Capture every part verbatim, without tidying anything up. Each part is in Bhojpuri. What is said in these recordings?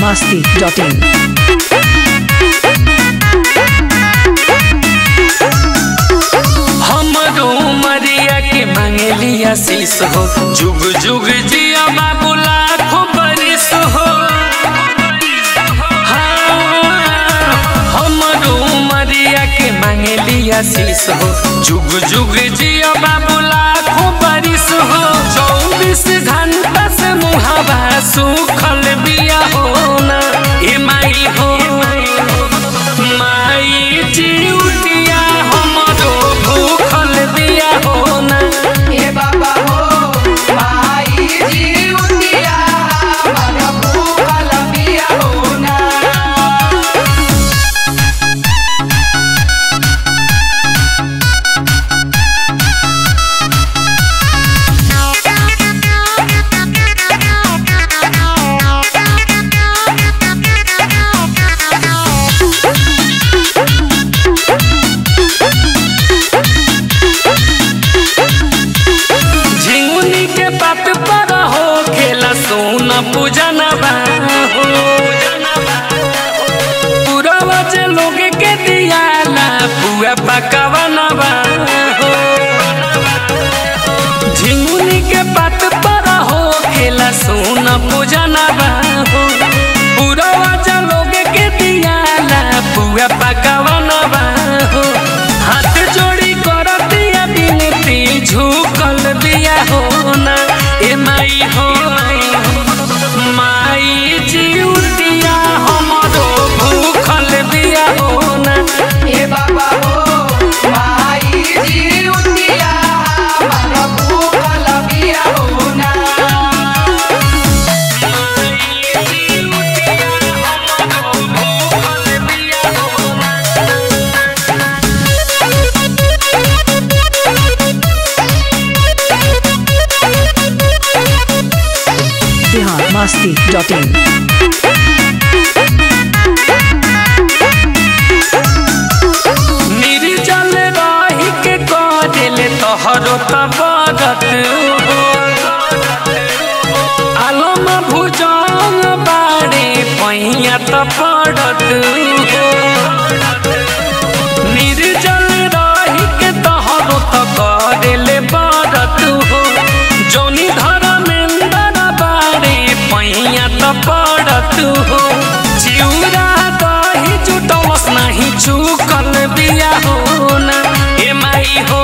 masti dot in. हमरो मरिया के मांगली आशीष हो, जुग जुग जिया बाबू लाखों बरिस हो। हमरो मरिया के मांगली आशीष हो, जुग जुग जिया बाबू लाखों बरिस हो। चौबीस घंटा से मुहावा सुखल बिया हो ना ए माई हो, माई जीवतिया हमरो भूखल बिया हो ना ए बाबा हो, माई जीवतिया हमरो भूखल बिया हो ना। पूजनवा हो पूरा बजे लोग के दियाला पुआ पकवनवा हो। झिंगुनी के पात पर हो खेला सोन पूजनवा हो, पूरा बजे लोग के दियाला पुआ पकवनवा हो। हाथ जोड़ी कर दिया बिनती झुकल दिया हो ना ए माई हो, माई जीवतिया हमरो भूखल बिया हो ना ए बाबा हो, माई जीवतिया हमरो भूखल बिया हो ना। Bihar masti dot in. निर्जल रही के करेल तोहरो तबरत हो, आलम भुजंग बाड़े पैया त पड़त हो। निर्जल रही के तोहरो त करेल बरत हो, जौनी धर्मेंद्र बाड़े पैया त पड़त हो। चिउरा दही जुटलस नाही चुकल बिया हो ना ए माई हो,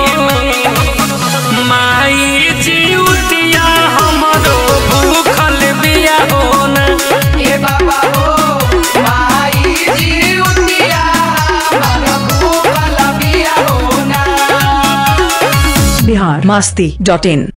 माई जीवतिया हमरो भूखल बिया हो ना ए बाबा हो, माई जीवतिया हमरो भूखल बिया हो ना। Bihar masti dot in.